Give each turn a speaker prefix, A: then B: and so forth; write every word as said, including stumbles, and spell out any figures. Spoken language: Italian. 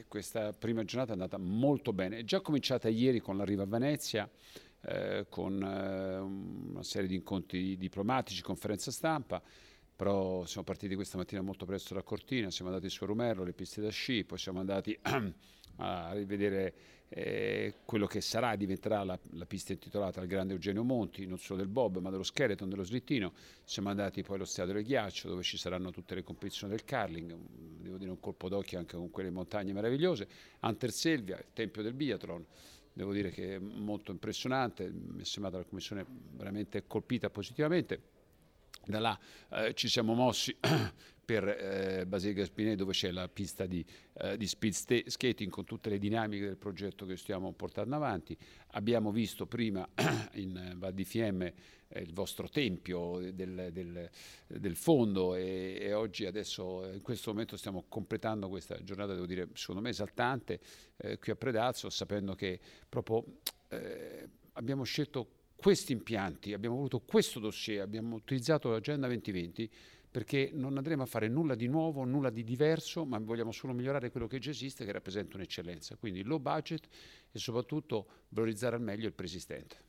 A: questa prima giornata è andata molto bene. È già cominciata ieri con l'arrivo a Venezia, eh, con eh, una serie di incontri diplomatici, conferenza stampa, però siamo partiti questa mattina molto presto da Cortina, siamo andati su Rumerlo, le piste da sci, poi siamo andati a rivedere eh, quello che sarà, diventerà la, la pista intitolata al grande Eugenio Monti, non solo del bob ma dello skeleton, dello slittino. Siamo andati poi allo Stadio del Ghiaccio, dove ci saranno tutte le competizioni del curling, devo dire un colpo d'occhio anche con quelle montagne meravigliose. Anterselvia, il tempio del biathlon, devo dire che è molto impressionante, mi è sembrata la commissione veramente colpita positivamente. Da là eh, ci siamo mossi per eh, Basilica Spinelli, dove c'è la pista di, eh, di speed sta- skating con tutte le dinamiche del progetto che stiamo portando avanti. Abbiamo visto prima in Val di Fiemme eh, il vostro tempio del, del, del fondo e, e oggi adesso in questo momento stiamo completando questa giornata, devo dire, secondo me esaltante eh, qui a Predazzo, sapendo che proprio eh, abbiamo scelto questi impianti, abbiamo voluto questo dossier, abbiamo utilizzato l'Agenda duemilaventi perché non andremo a fare nulla di nuovo, nulla di diverso, ma vogliamo solo migliorare quello che già esiste, che rappresenta un'eccellenza. Quindi low budget e soprattutto valorizzare al meglio il preesistente.